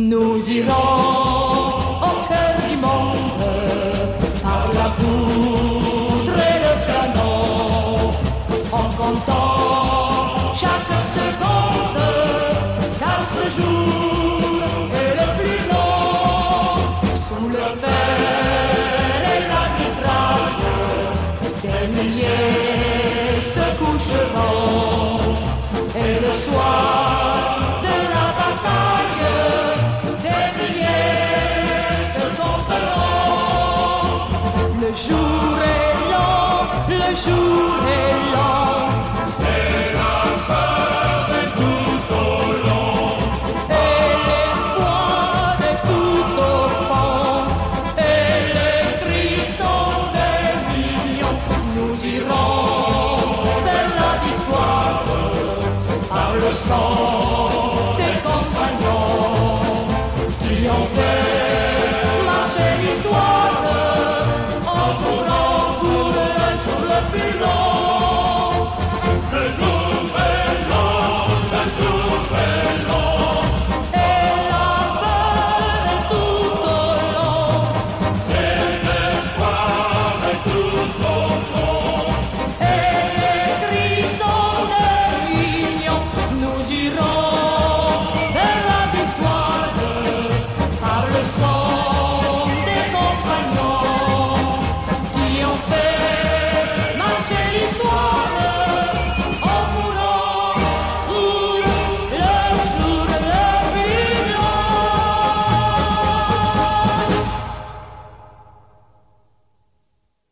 Nous irons au cœur du monde par la poudre et le canon, en comptant chaque seconde, car ce jour est le plus long. Sous le fer et la mitraille, des milliers se coucheront, et le soir de la bataille, des milliers se tomberont. Le jour est long, le jour est long, et la peur est tout au long, et l'espoir est tout au fond, et les cris sont des millions. Nous irons vers la victoire par le sang des compagnons qui ont fait marcher l'histoire en courant pour le jour le plus long. le jour est long, le jour est long, Et la peur est tout au long, et l'espoir est tout au fond, et les cris sont des millions. Nous irons vers la victoire par le sang des compagnons qui ont fait